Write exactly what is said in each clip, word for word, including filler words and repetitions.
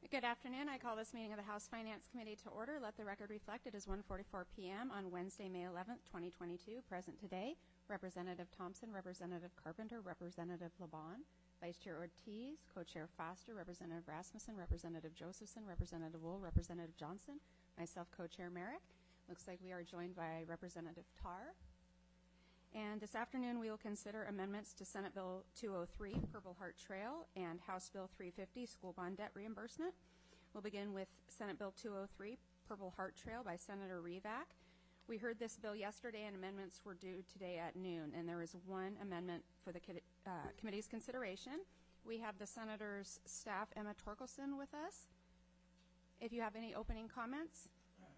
Good afternoon. I call this meeting of the House Finance Committee to order. Let the record reflect it is one forty-four p m on Wednesday, May eleventh, twenty twenty-two. Present today, Representative Thompson, Representative Carpenter, Representative LeBon, Vice Chair Ortiz, Co-Chair Foster, Representative Rasmussen, Representative Josephson, Representative Wool, Representative Johnson, myself, Co-Chair Merrick. Looks like we are joined by Representative Tarr. And this afternoon, we will consider amendments to Senate Bill two oh three, Purple Heart Trail, and House Bill three fifty, School Bond Debt Reimbursement. We'll begin with Senate Bill two oh three, Purple Heart Trail by Senator Revak. We heard this bill yesterday, and amendments were due today at noon, and there is one amendment for the uh, committee's consideration. We have the Senator's staff, Emma Torkelson, with us. If you have any opening comments.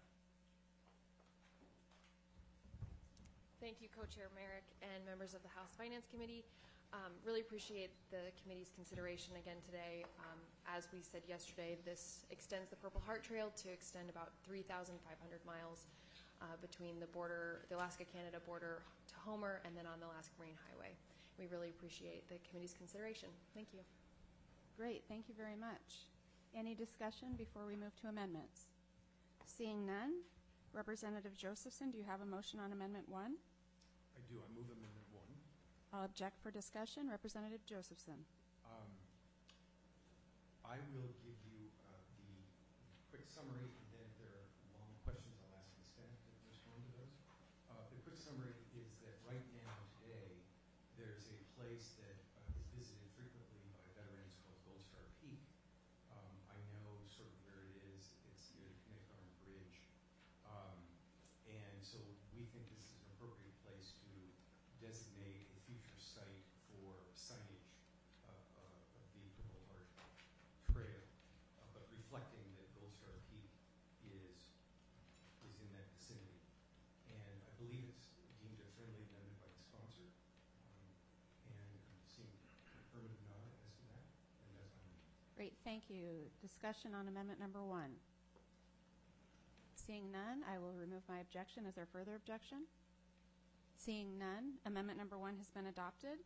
Thank you, Co-Chair Merrick and members of the House Finance Committee. Um, really appreciate the committee's consideration again today. Um, as we said yesterday, this extends the Purple Heart Trail to extend about three thousand five hundred miles uh, between the border, the Alaska-Canada border to Homer, and then on the Alaska Marine Highway. We really appreciate the committee's consideration. Thank you. Great. Thank you very much. Any discussion before we move to amendments? Seeing none, Representative Josephson, do you have a motion on Amendment one? I do. I move Amendment one. I'll object for discussion. Representative Josephson. Um, I will give you uh, the quick summary, and then if there are long questions, I'll ask the staff to respond to those. Uh, the quick summary is that right now, today, there's a place that uh, is visited frequently by veterans called Gold Star Peak. Um, I know sort of where it is. It's near the Connect Arm Bridge. Um, and so we think this is an appropriate place to designate a future site for signage uh, uh, of the Purple Heart Trail, uh, but reflecting that Gold Star Peak is is in that vicinity. And I believe it's deemed a friendly amendment by the sponsor. Um, and I'm seeing affirmative nod as to that, and that's my amendment. Great, thank you. Discussion on Amendment number one. Seeing none, I will remove my objection. Is there further objection? Seeing none, Amendment number one has been adopted.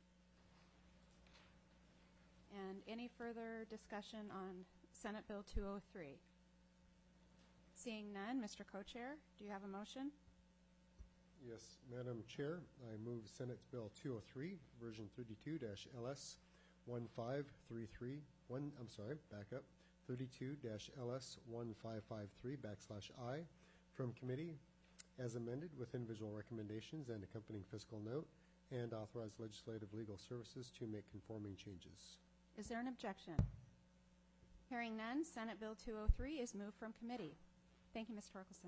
And any further discussion on Senate Bill two oh three? Seeing none, Mister Co-Chair, do you have a motion? Yes, Madam Chair, I move Senate Bill two oh three, version thirty-two L S one five three three, one, I'm sorry, back up, thirty-two L S one five five three backslash I from committee as amended with individual recommendations and accompanying fiscal note, and authorize legislative legal services to make conforming changes. Is there an objection? Hearing none, Senate Bill two oh three is moved from committee. Thank you, Miz Torkelson.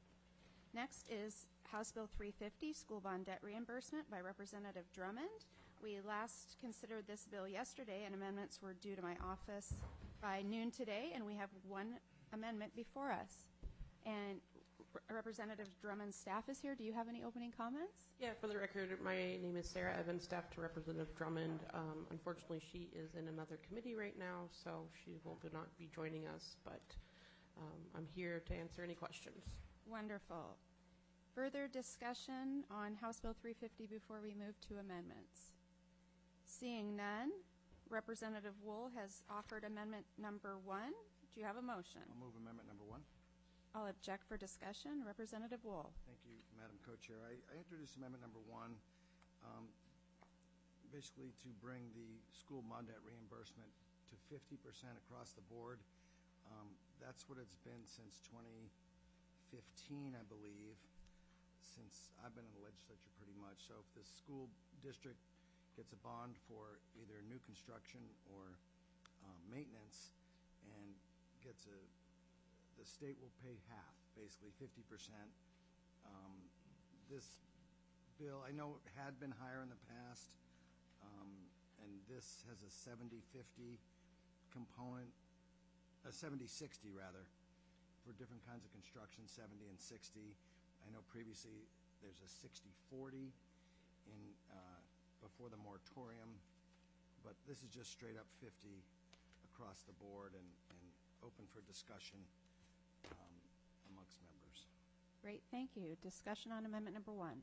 Next is House Bill three fifty, School Bond Debt Reimbursement by Representative Drummond. We last considered this bill yesterday, and amendments were due to my office by noon today, and we have one amendment before us. And Representative Drummond's staff is here. Do you have any opening comments? Yeah, for the record, my name is Sarah Evans, staff to Representative Drummond. Um, unfortunately, she is in another committee right now, so she will not be joining us, but um, I'm here to answer any questions. Wonderful. Further discussion on House Bill three fifty before we move to amendments? Seeing none, Representative Wool has offered amendment number one. Do you have a motion? I'll move amendment number one. I'll object for discussion. Representative Wool. Thank you, Madam Co-Chair. I, I introduced amendment number one, um, basically to bring the school bond debt reimbursement to fifty percent across the board. Um, that's what it's been since twenty fifteen, I believe, since I've been in the legislature pretty much. So if the school district gets a bond for either new construction or um, maintenance and gets a the state will pay half, basically fifty percent. Um, this bill, I know it had been higher in the past, um, and this has a seventy fifty component, a seventy sixty rather, for different kinds of construction, seventy and sixty. I know previously there's a sixty forty in uh, before the moratorium, but this is just straight up fifty across the board and, and open for discussion Um, amongst members. Great, thank you. Discussion on amendment number one.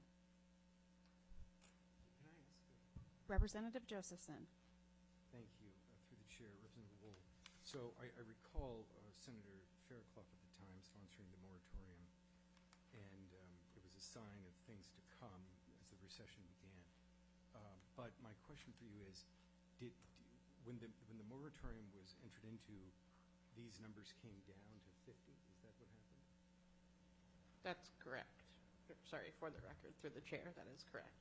Can I ask a Representative Josephson. Thank you. Uh, through the chair, Representative Wool. So I, I recall uh, Senator Fairclough at the time sponsoring the moratorium, and um, it was a sign of things to come as the recession began. Uh, but my question for you is, did, when the when the moratorium was entered into, these numbers came down to fifty? Is that what happened? That's correct. Sorry, for the record, through the chair, that is correct.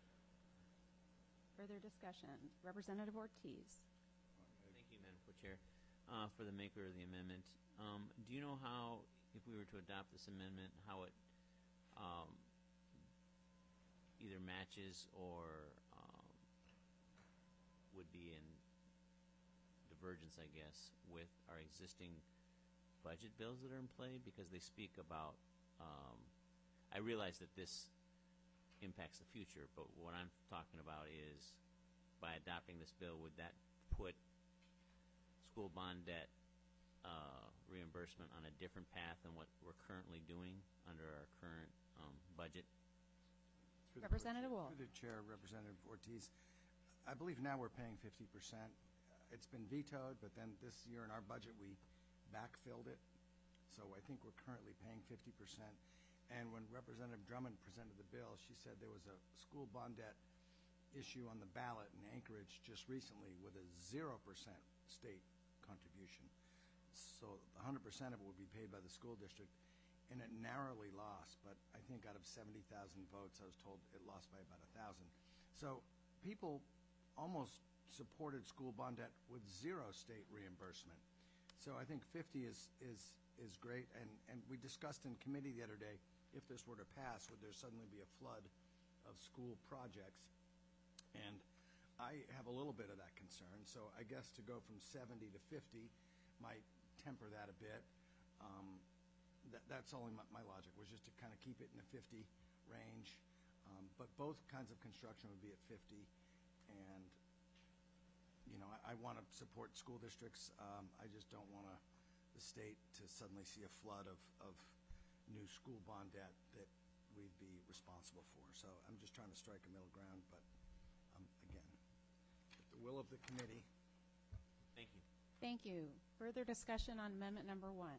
Further discussion. Representative Ortiz. Thank you, Madam Co-Chair. Uh, for the maker of the amendment, um, do you know how, if we were to adopt this amendment, how it um, either matches or um, would be in divergence, I guess, with our existing budget bills that are in play? Because they speak about, um, I realize that this impacts the future, but what I'm talking about is by adopting this bill, would that put school bond debt uh, reimbursement on a different path than what we're currently doing under our current um, budget? Through the- Representative Wolf. Through the chair, Representative Ortiz, I believe now we're paying fifty percent. It's been vetoed, but then this year in our budget, we backfilled it. So I think we're currently paying fifty percent. And when Representative Drummond presented the bill, she said there was a school bond debt issue on the ballot in Anchorage just recently with a zero percent state contribution. So one hundred percent of it would be paid by the school district, and it narrowly lost. But I think out of seventy thousand votes, I was told it lost by about one thousand. So people almost supported school bond debt with zero state reimbursement. So I think fifty is is is great. And, and we discussed in committee the other day, if this were to pass, would there suddenly be a flood of school projects? And I have a little bit of that concern. So I guess to go from seventy to fifty might temper that a bit. Um, that, that's only my, my logic, was just to kind of keep it in the fifty range. Um, but both kinds of construction would be at fifty. And, you know, I, I want to support school districts. Um, I just don't want to, the state to suddenly see a flood of, of new school bond debt that we'd be responsible for. So I'm just trying to strike a middle ground. But, um, again, at the will of the committee. Thank you. Thank you. Further discussion on amendment number one.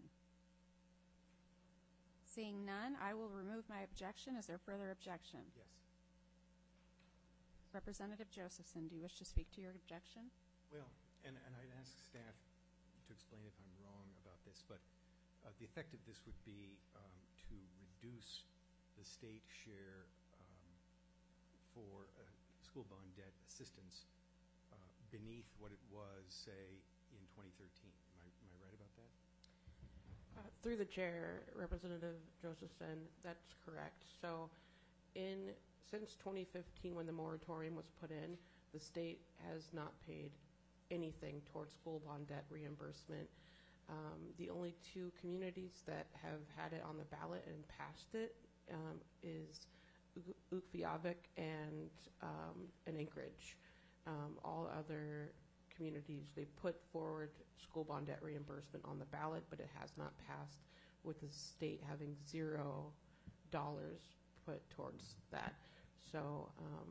Seeing none, I will remove my objection. Is there further objection? Yes. Representative Josephson, do you wish to speak to your objection? Well, and, and I'd ask staff to explain if I'm wrong about this, but uh, the effect of this would be um, to reduce the state share um, for uh, school bond debt assistance uh, beneath what it was, say, in twenty thirteen. Am I, am I right about that? Uh, Through the chair, Representative Josephson, that's correct. So in, since twenty fifteen, when the moratorium was put in, the state has not paid anything towards school bond debt reimbursement. Um, the only two communities that have had it on the ballot and passed it um, is U- Ukviavik and, um, and Anchorage. Um, all other communities, they put forward school bond debt reimbursement on the ballot, but it has not passed, with the state having zero dollars put towards that. So, um,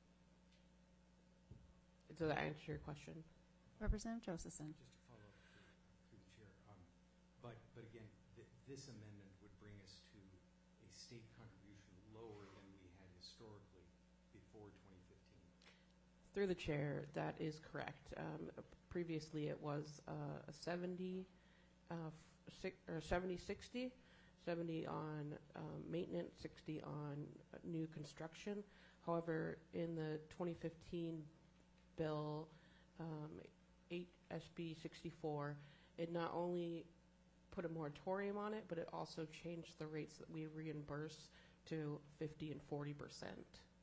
does that answer your question? Representative Josephson. Just to follow up through, through the chair, um, but but again, th this amendment would bring us to a state contribution lower than we had historically before twenty fifteen. Through the chair, that is correct. Um, previously, it was uh, a seventy, uh, six, or seventy sixty, seventy on um, maintenance, sixty on uh, new construction. However, in the twenty fifteen bill, um, eight S B sixty-four, it not only put a moratorium on it, but it also changed the rates that we reimburse to fifty and forty percent.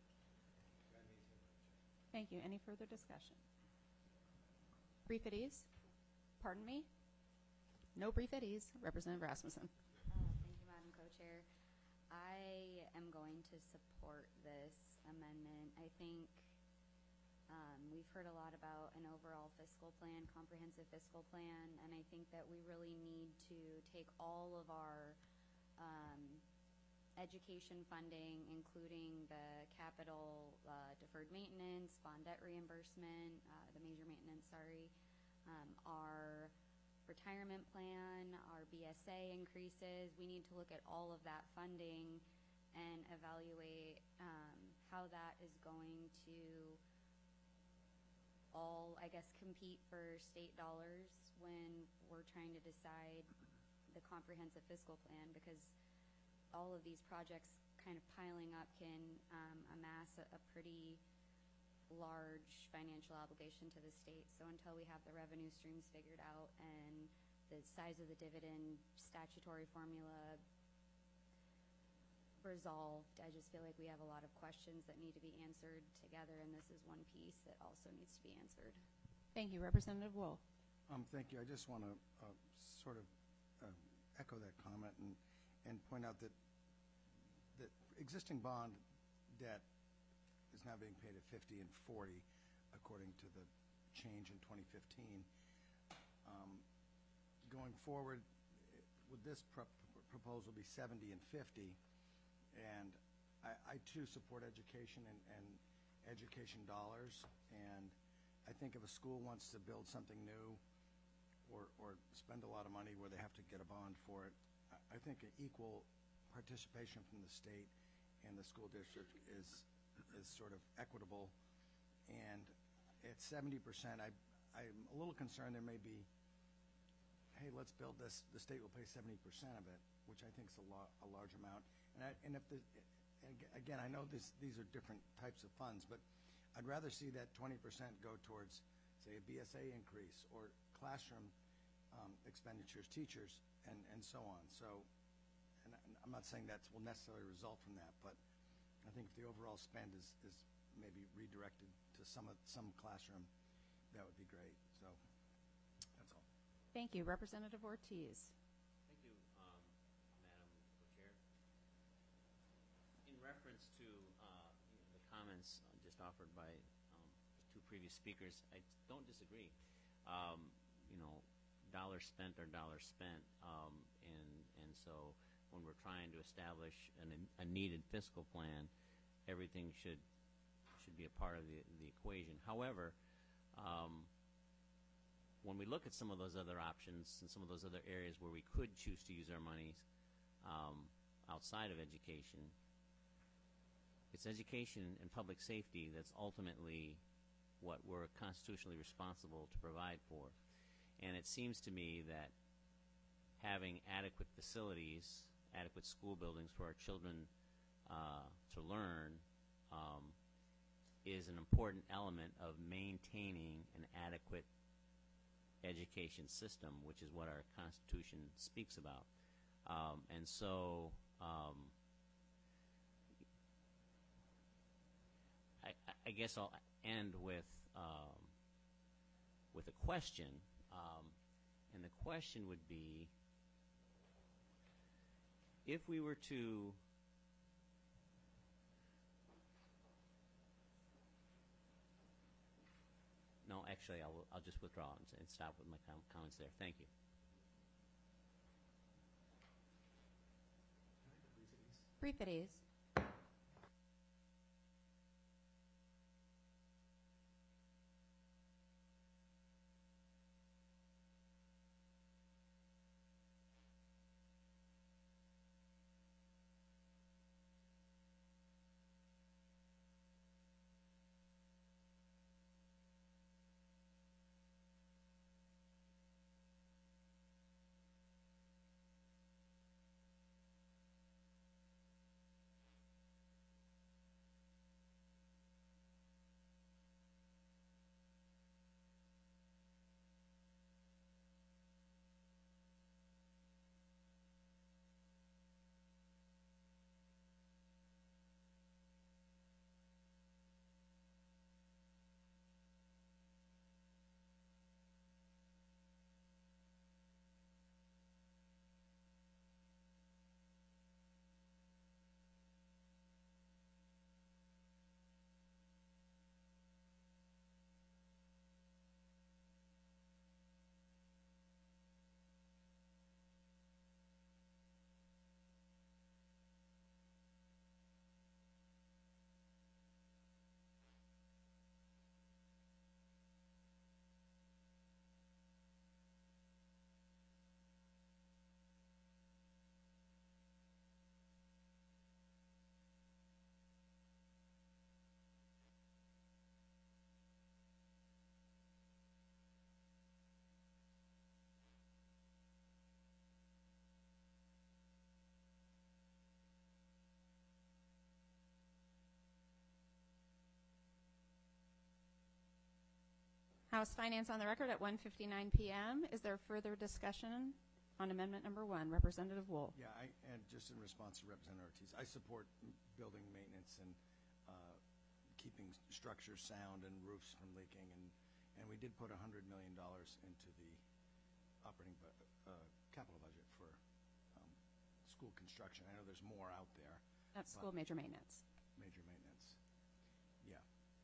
Thank you. Any further discussion? Brief at ease? Pardon me? No brief at ease. Representative Rasmussen. Uh, Thank you, Madam Co-Chair. I am going to support this amendment. I think um, we've heard a lot about an overall fiscal plan, comprehensive fiscal plan, and I think that we really need to take all of our um, education funding, including the capital uh, deferred maintenance, bond debt reimbursement, uh, the major maintenance, sorry, um, our retirement plan, our B S A increases. We need to look at all of that funding and evaluate um, how that is going to all, I guess, compete for state dollars when we're trying to decide the comprehensive fiscal plan, because all of these projects kind of piling up can um, amass a, a pretty large financial obligation to the state. So until we have the revenue streams figured out and the size of the dividend statutory formula resolved, I just feel like we have a lot of questions that need to be answered together, and this is one piece that also needs to be answered. Thank you. Representative Wool. Um, thank you. I just want to uh, sort of uh, echo that comment and, and point out that that existing bond debt is now being paid at fifty and forty, according to the change in twenty fifteen. Um, going forward, would this pro proposal be seventy and fifty? And I, I too support education and, and education dollars. And I think if a school wants to build something new or, or spend a lot of money where they have to get a bond for it, I, I think an equal participation from the state and the school district is is sort of equitable. And at seventy percent, I, I'm a little concerned there may be, hey, let's build this, the state will pay seventy percent of it, which I think is a, lo a large amount. And, I, and if the, and again, I know this, these are different types of funds, but I'd rather see that twenty percent go towards, say, a B S A increase or classroom um, expenditures, teachers, and, and so on. So, and I'm not saying that will necessarily result from that, but I think if the overall spend is, is maybe redirected to some of, some classroom, that would be great. So, that's all. Thank you. Representative Ortiz. Thank you, um, Madam Co-Chair. In reference to uh, you know, the comments uh, just offered by um, the two previous speakers, I don't disagree. Um, you know, dollars spent are dollars spent, um, and and so when we're trying to establish an, a needed fiscal plan, everything should should be a part of the the equation. However, um, when we look at some of those other options and some of those other areas where we could choose to use our monies um, outside of education, it's education and public safety that's ultimately what we're constitutionally responsible to provide for. And it seems to me that having adequate facilities, adequate school buildings for our children uh, to learn um, is an important element of maintaining an adequate education system, which is what our Constitution speaks about. Um, and so um, I, I guess I'll end with um, with a question, um, and the question would be, if we were to no, actually, I'll, I'll just withdraw and, and stop with my com comments there. Thank you. Brief it is. House Finance on the record at one fifty-nine p.m. Is there further discussion on amendment number one? Representative Wool. Yeah, I, and just in response to Representative Ortiz, I support m- building maintenance and uh, keeping s- structures sound and roofs from leaking, and, and we did put one hundred million dollars into the operating bu- uh, capital budget for um, school construction. I know there's more out there, That's school major maintenance. major maintenance. Yeah.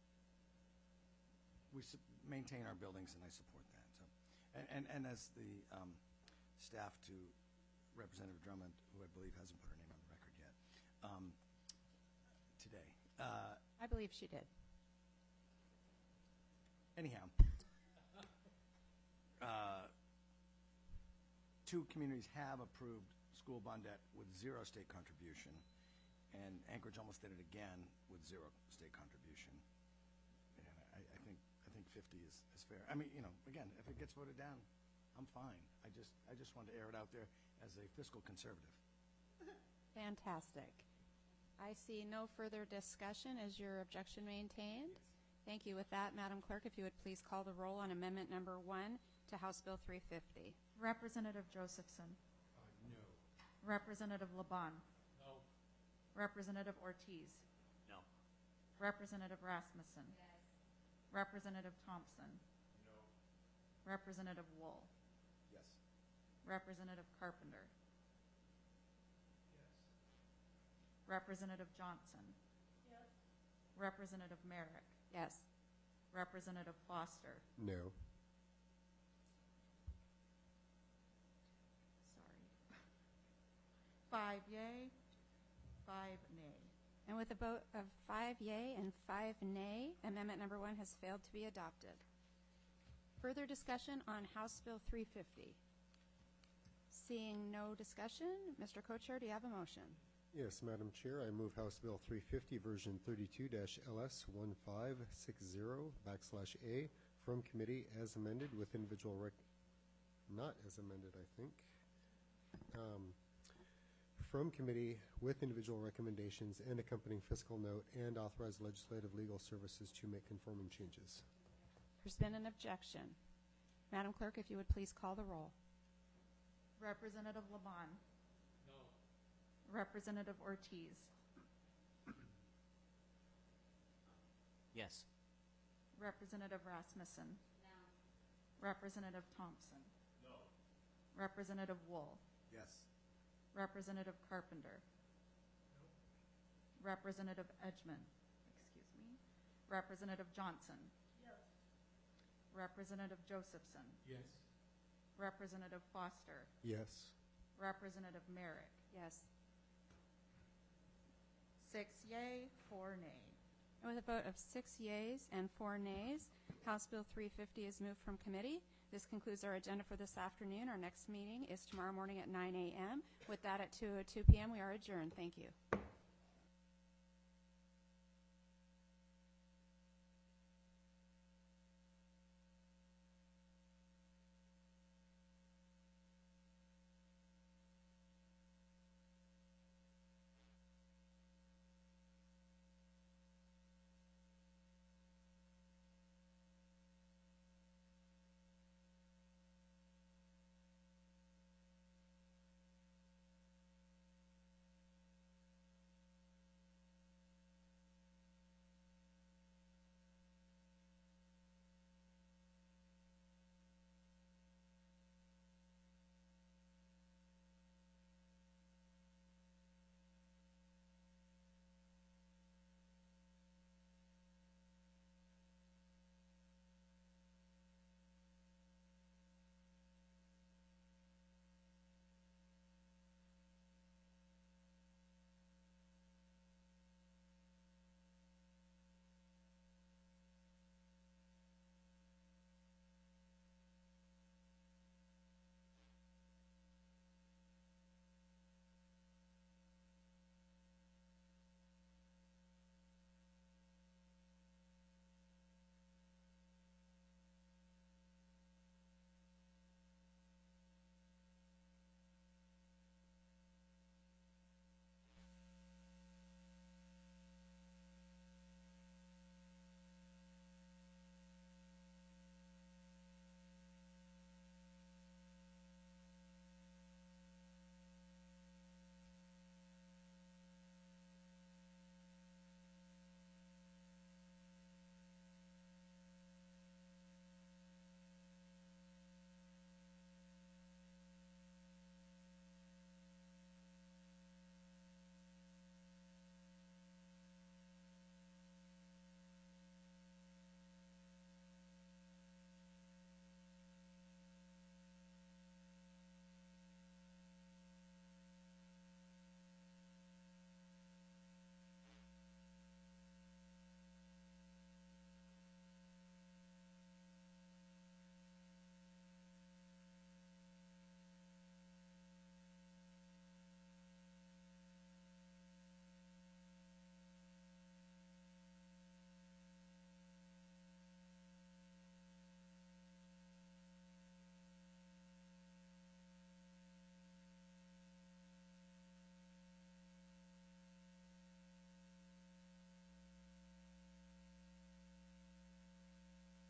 We su- maintain our buildings, and I support that. So, and, and, and as the um, staff to Representative Drummond, who I believe hasn't put her name on the record yet, um, today. Uh, I believe she did. anyhow, uh, two communities have approved school bond debt with zero state contribution, and Anchorage almost did it again with zero state contribution. And I, I think I think fifty is, is fair. I mean, you know, again, if it gets voted down, I'm fine. I just I just want to air it out there as a fiscal conservative. Fantastic. I see no further discussion. Is your objection maintained? Thank you. With that, Madam Clerk, if you would please call the roll on amendment number one to House Bill three fifty. Representative Josephson. Uh, no. Representative Laban. No. Representative Ortiz. No. Representative Rasmussen. Yes. Representative Thompson. No. Representative Wool. Yes. Representative Carpenter. Yes. Representative Johnson. Yes. Representative Merrick. Yes. Representative Foster. No. Sorry. Five yea, five nay. And with a vote of five yea and five nay, amendment number one has failed to be adopted. Further discussion on House Bill three fifty. Seeing no discussion, Mister Co-Chair, do you have a motion? Yes, Madam Chair, I move House Bill three fifty, version thirty-two L S one five six zero backslash A from committee as amended with individual rec, not as amended, I think. Um, from committee with individual recommendations and accompanying fiscal note, and authorize legislative legal services to make conforming changes. There's been an objection. Madam Clerk, if you would please call the roll. Representative Laban. No. Representative Ortiz. Yes. Representative Rasmussen. No. Representative Thompson. No. Representative Wool. Yes. Representative Carpenter. Representative Edgman. Excuse me. Representative Johnson. Yes. Representative Josephson. Yes. Representative Foster. Yes. Representative Merrick. Yes. Six yea, four nay. And with a vote of six yeas and four nays, House Bill three fifty is moved from committee. This concludes our agenda for this afternoon. Our next meeting is tomorrow morning at nine a.m. With that, at two oh two p.m., we are adjourned. Thank you.